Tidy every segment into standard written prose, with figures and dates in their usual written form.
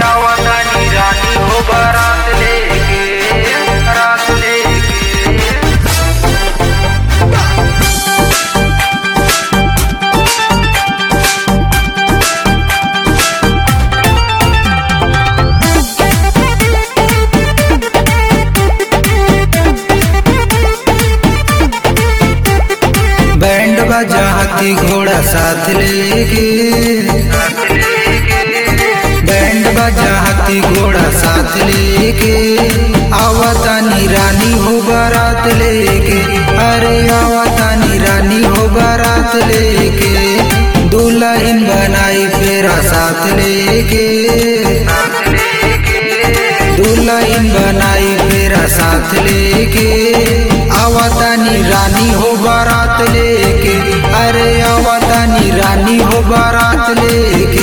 आवतानी रानी हो बारात लेके, रात लेके। बैंड बाजा हाथी घोड़ा साथ लेके, बैंड बाजा हाथी घोड़ा साथ लेके आवतानी रानी हो बारात लेके। अरे आवतानी रानी हो बारात लेके, दुल्हन बनाई फेरा साथ लेके, दुल्हन बनाई फेरा साथ लेके आवतानी रानी हो बारात लेके। अरे आवतानी रानी हो बारात लेके।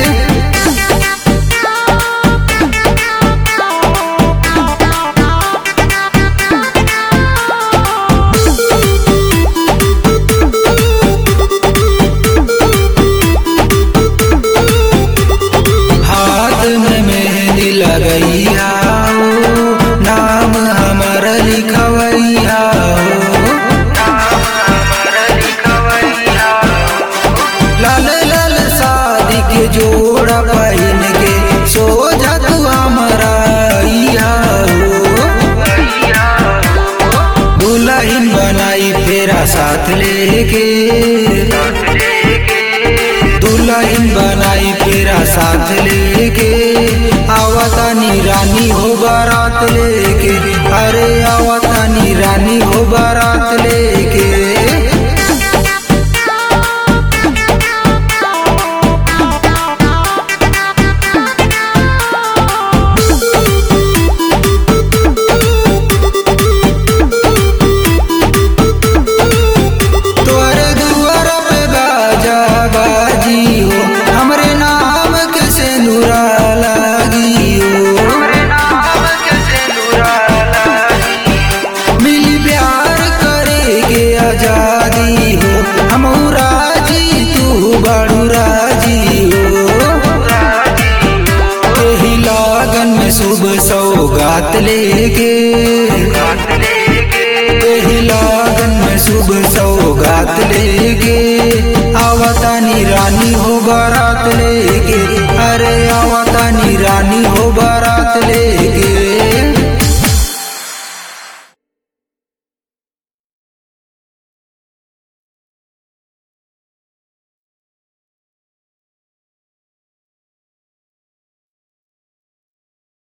हाथ में मेहंदी लगैया हो, नाम हमार लिखवैया हो, लाल लाल शादी के जोड़ा पहन के सोझा तू हमारा आइया हो। दुल्हन बनाई फेरा साथ लेके, दुल्हन बनाई फेरा साथ लेके आवतानी रानी हो बारात लेके। अरे आवतानी रानी हो बारात लेके। तोरे दुआरा पे बाजा बाजी हो, हमरे नाम के सिंदूरा लागी हो, मिली प्यार करे के आजादी हो, हम राजी तू बड़ू राजी हो। एही लागन में शुभ सौगात लेके, एही लागन में शुभ सौगात लेके आवतानी रानी हो बारात लेके। अरे आवतानी रानी हो बारात लेके।